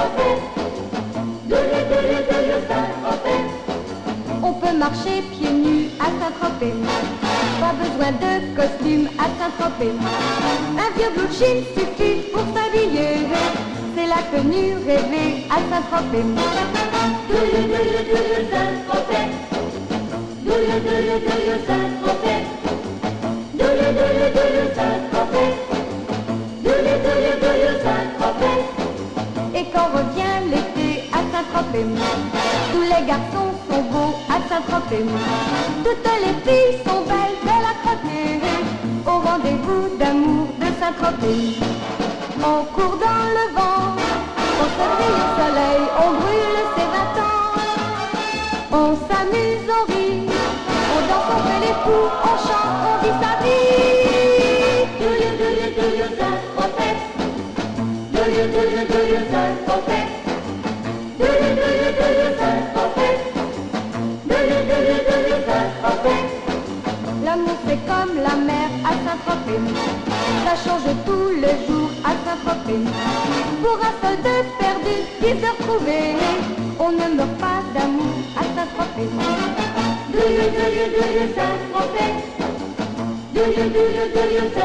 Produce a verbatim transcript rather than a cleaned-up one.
Saint-Tropez. Do you, do you, do you, Saint-Tropez. On peut marcher pieds nus à Saint-Tropez. Pas besoin de costume à Saint-Tropez. Un vieux blue jean suffit pour s'habiller. C'est la tenue rêvée à Saint-Tropez. Do you, do you, do you, Saint-Tropez. Do you, do you, do you, Saint-Tropez. Do you, do you, do you, Saint-Tropez. Do you, do you, do you, Saint-Tropez. Et quand revient l'été à Saint-Tropez, tous les garçons sont beaux à Saint-Tropez. Toutes les filles sont belles, belles à croquer, au rendez-vous d'amour de Saint-Tropez. On court dans le vent, on se brille au soleil, on brûle ses vingt ans. On s'amuse, on rit, on danse, on fait les fous, on chante, on vit sa vie. Do you, do you, do you, Saint-Tropez. Do you, do you, do you, Saint-Tropez. Do you, do you, do you, Saint-Tropez. Do you, do you, do you, Saint-Tropez. L'amour c'est comme la mer à Saint-Tropez, ça change tous les jours à Saint-Tropez. Pour un soldat perdu, dix heures trouvées, on ne meurt pas d'amour à Saint-Tropez. Do you, do you, do you, Saint-Tropez. Do you, do you, do you, Saint-Tropez.